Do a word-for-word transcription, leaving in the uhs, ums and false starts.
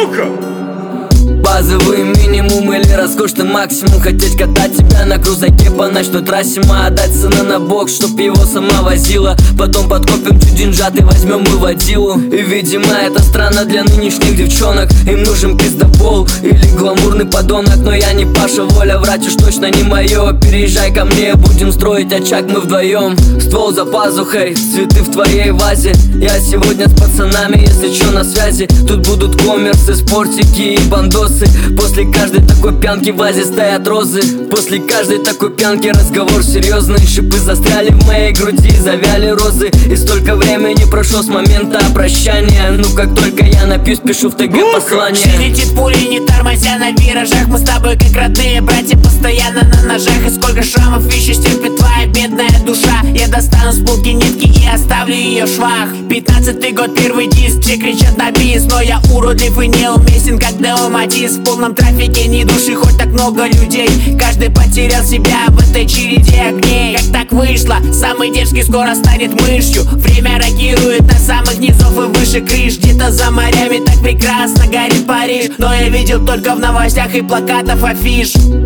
сука! Базовый минимум или роскошный максимум. Хотеть катать тебя на крузаке по ночной трассе. Мы отдать сына на бокс, чтоб его сама возила. Потом подкопим чуть деньжат и возьмем мы водилу. И видимо это странно для нынешних девчонок. Им нужен пиздобол или гламурный подонок. Но я не Паша Воля, врать уж точно не мое. Переезжай ко мне, будем строить очаг мы вдвоем. Ствол за пазухой, цветы в твоей вазе. Я сегодня с пацанами, если чё, на связи. Тут будут коммерсы, спортики и бандосы. После каждой такой пьянки в вазе стоят розы. После каждой такой пьянки разговор серьезный. Шипы застряли в моей груди, завяли розы. И столько времени прошло с момента прощания. Ну как только я напьюсь, пишу в ТГ послание. Все летит пули, не тормозя на виражах. Мы с тобой как родные братья, постоянно на ножах. И сколько шрамов еще стерпит твоя бедная душа. Я достану с полки нитки и оставлю ее в швах. Пятнадцатый год, первый диск, все кричат на бис. Но я уродлив и неуместен, как Део Матис. В полном трафике ни души, хоть так много людей. Каждый потерял себя в этой череде огней. Как так вышло? Самый дерзкий скоро станет мышью. Время рокирует на самых низов и выше крыш. Где-то за морями так прекрасно горит Париж. Но я видел только в новостях и плакатов афиш.